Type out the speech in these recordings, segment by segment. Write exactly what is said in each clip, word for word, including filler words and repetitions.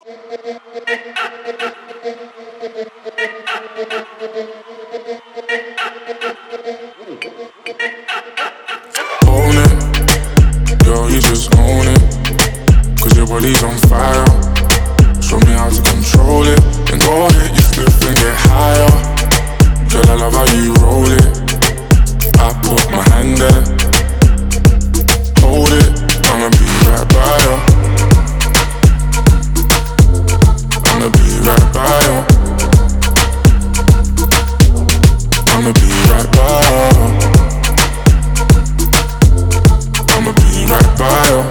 Own it, girl, you just own it. Cause your body's on fire. Show me how to control it. Then go hit your spliff and get higher. Girl, I love how you roll it. I put my hand there. Hold it, I'ma be right by you. I'ma be right by you. I'ma be right by you. I'ma be right by you.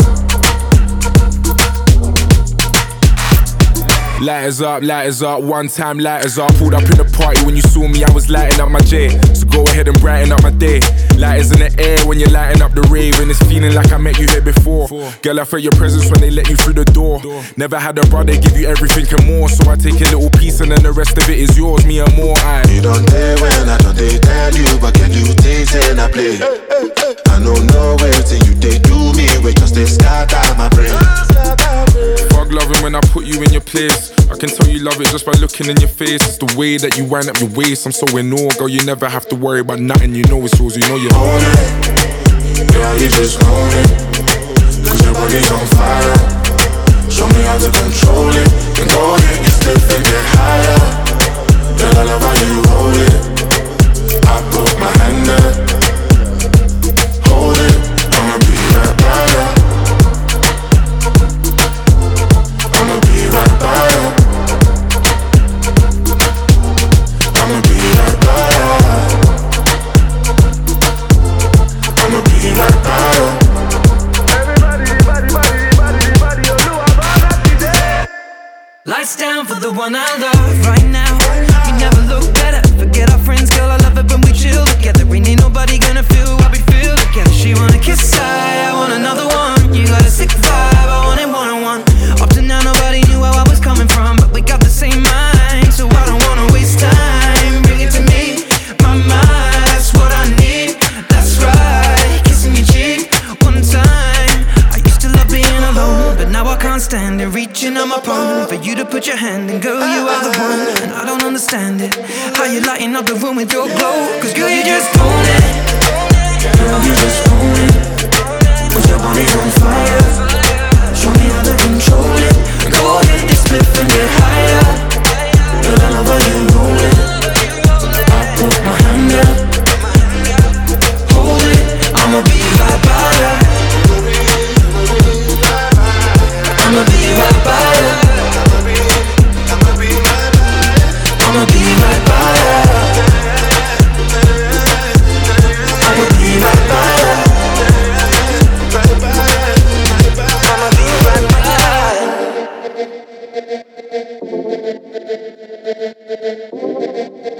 Lighters up, lighters up, one time lighters up. Pulled up in the party when you saw me, I was lighting up my J. So go ahead and brighten up my day. Lighters in the air when you're lighting up the rave. And it's feeling like I met you here before. Girl, I felt your presence when they let you through the door. Never had a brother give you everything and more. So I take a little piece and then the rest of it is yours, me and more. I You don't dare when I don't they tell you. But can you taste and I play? I know no way till you they do me. We just they scatter my brain. Fuck loving when I put you in your place. I can tell you love it just by looking in your face. It's the way that you wind up your waist. I'm so in awe, girl, you never have to worry about nothing. You know it's yours, you know you own it. Girl, you just own it. Cause your body's on fire. Show me how to control it. Then go ahead, get stiff and get higher. Girl, I love how you roll it. I put my hand there. Hold it, I'ma be right by you. I'ma be right by you. I'ma be right by you. I'ma be right by you. Everybody, everybody, everybody, everybody, you know I'm happy there. Lights down for the one I love right now. You never look better. Forget our friends, girl, I love it when we chill together. Ain't nobody gonna feel what we feel together. She wanna kiss I, I want another one. You got a sick vibe, I want it one on one. Up to now nobody knew where I was coming from, but we got the same mind, so I don't wanna waste time. Bring it to me, my mind, that's what I need. That's right, kissing your cheek one time. I used to love being alone, but now I can't stand it. Reaching on my palm for you to put your hand in. Girl, you are the one, and I don't understand it. How you lighting up the room with your glow. Cause girl, you just own it. Girl, you just own it. Cause your body's on fire. Show me how to control it. Go ahead, get spliff and get higher. Girl, I love how you roll it. I put my hand there. Hold it, I'ma be right by you. I'ma be right by you. I'ma be right by you. I'ma be right by you. I'ma be right by you.